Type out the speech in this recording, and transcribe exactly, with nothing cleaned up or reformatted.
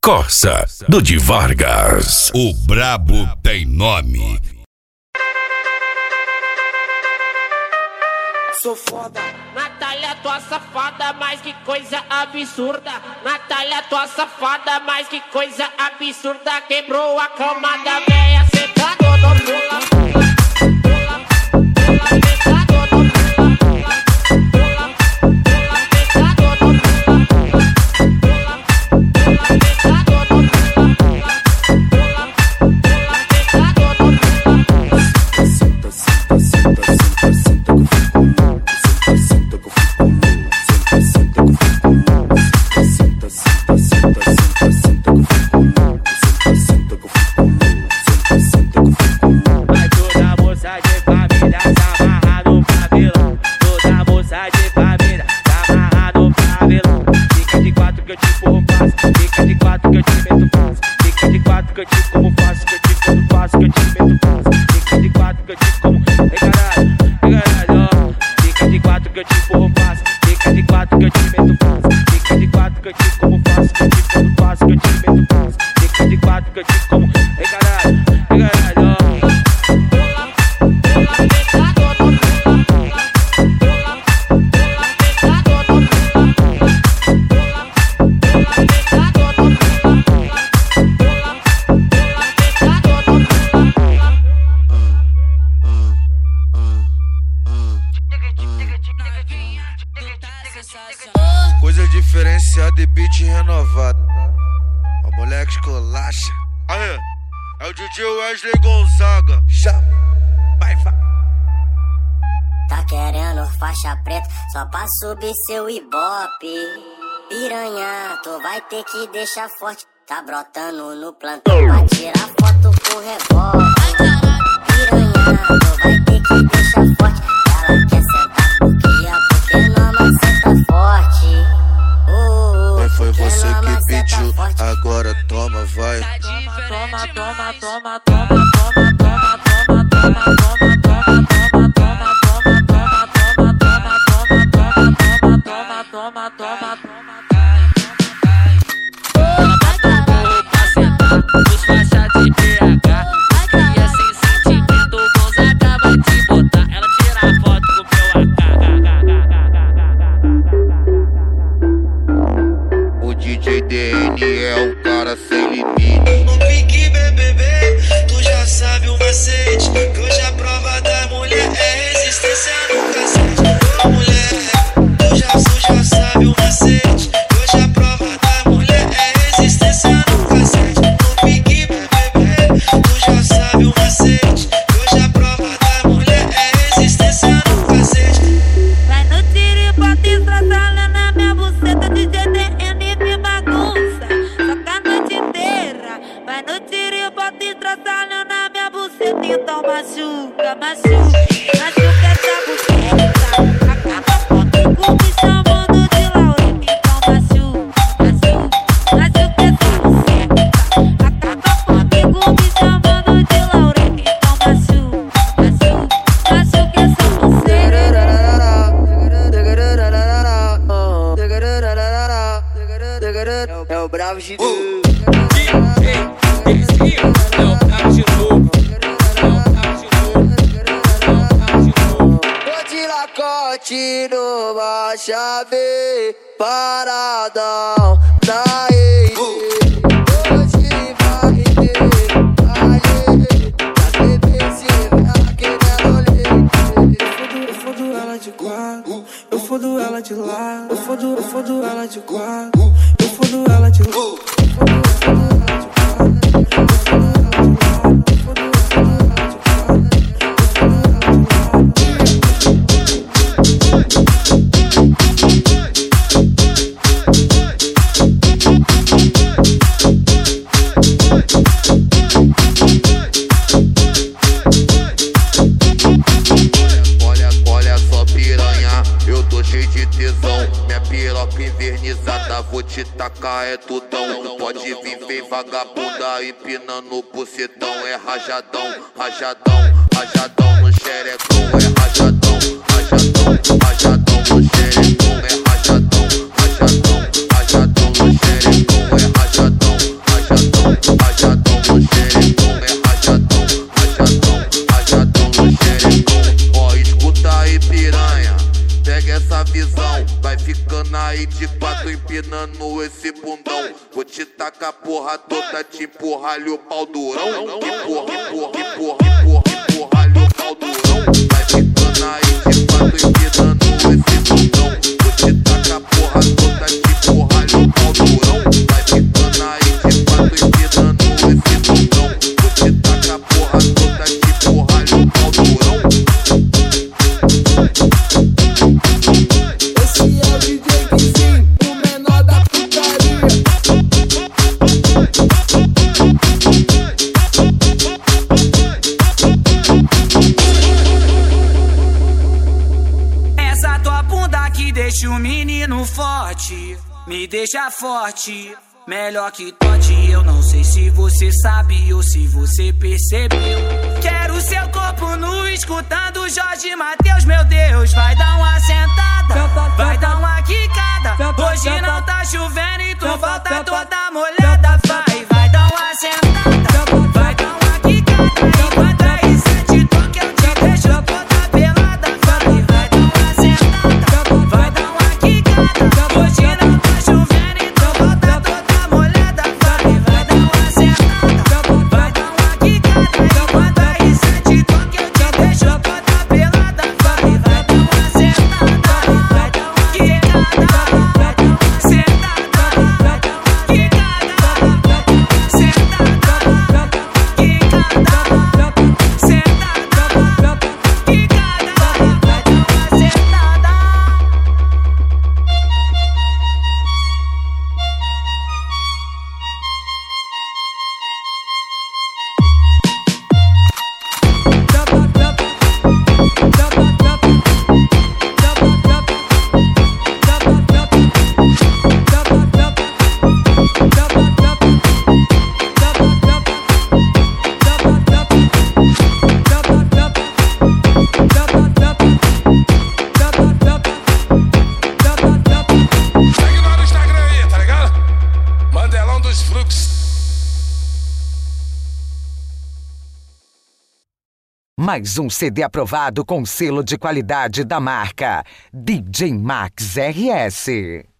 Corsa, do Di Vargas. O brabo tem nome. Sou foda. Natália, tua safada, mas que coisa absurda. Natália, tua safada, mas que coisa absurda. Quebrou a cama da véia, sentado no pula. Coisa diferenciada e beat renovado. O moleque esculacha. Aê, é o D J Wesley Gonzaga. Chá, vai, vai. Tá querendo faixa preta só pra subir seu ibope. Piranha, tu vai ter que deixar forte. Tá brotando no plantão pra tirar foto com revólver. Piranha, tu vai ter que deixar forte. Ela quer sentar porque a porque não senta forte. Uh, Mas foi você que pediu, forte. agora toma, vai. Toma, toma, toma, toma, toma, toma, toma, toma, toma, toma, toma, toma, toma, toma, toma, toma, toma. Ela bota o burro pra sentar nos faixas de B H. E é sem sentimento, o Gonzaga vai te botar. Ela tira a foto com meu A K. O D J D N é um cara sem limite. No pique B B B, tu já sabe o macete. Que hoje a prova da mulher é resistência no cacete. Ô mulher, tu já, tu já sabe o macete. Que hoje a prova da mulher é resistência no cacete. No pique B B B, tu já sabe o macete. Que hoje a prova da mulher é resistência no cacete. Vai no tiro e bota estraçalha na minha buceta. D J D N me bagunça, toca a noite inteira. Vai no tiro e bota estraçalha na minha buceta. Então machuca, machuca, machuca essa buceta. Acaba comigo me chamando de Laura. Então machuca, machuca, machuca essa buceta. Acaba comigo me chamando de Laura. Então machuca, machuca, machuca essa buceta. É o bravo de Tô de lacote numa chave, paradão na rede. Hoje vai ter baile, pra beber se vai querendo leite. Eu fodo ela de quatro, eu fodo ela de lado. Eu fodo, eu fodo ela de quatro, eu fodo ela de lado. Vou te tacar, é tudão. Pode vir, vem vagabunda, empinando o bucetão. É rajadão, rajadão, rajadão no xerecão. É rajadão, rajadão, rajadão no xerecão. É rajadão, rajadão, rajadão no xerecão. É rajadão, te tacar a porra toda, te empurrar-lhe o pau durão. Que porra, empurra, empurra, empurra, empurrar-lhe o pau durão. Vai ficando aí de fato empinando esse bundão. Vou te tacar a porra toda, te empurrar-lhe o pau durão. Vai ficando aí de fato empinando esse bundão. Vou te tacar a porra toda, te empurrar-lhe o pau durão. Esse é o D J Guizinho, o menor da putaria. Essa tua bunda que deixa o menino forte, me deixa forte, melhor que tote. Eu não sei se você sabe ou se você percebeu. Quero seu corpo nu escutando Jorge Mateus. Meu Deus, vai dar uma sentada, vai dar uma quicada. Hoje não tá chovendo e tu volta toda molhada. Vai, vai dar uma sentada, vai dar uma quicada. Enquanto aí sete toque eu te deixo toda pelada. Vai, vai dar uma sentada, vai dar uma quicada. Hoje não tá chovendo e tu volta toda molhada. Vai, vai dar uma sentada, vai dar uma quicada. Enquanto aí sete toque eu te deixo toda pelada. Vai, vai dar uma sentada, vai dar uma quicada. Mais um C D aprovado com selo de qualidade da marca D J Max R S.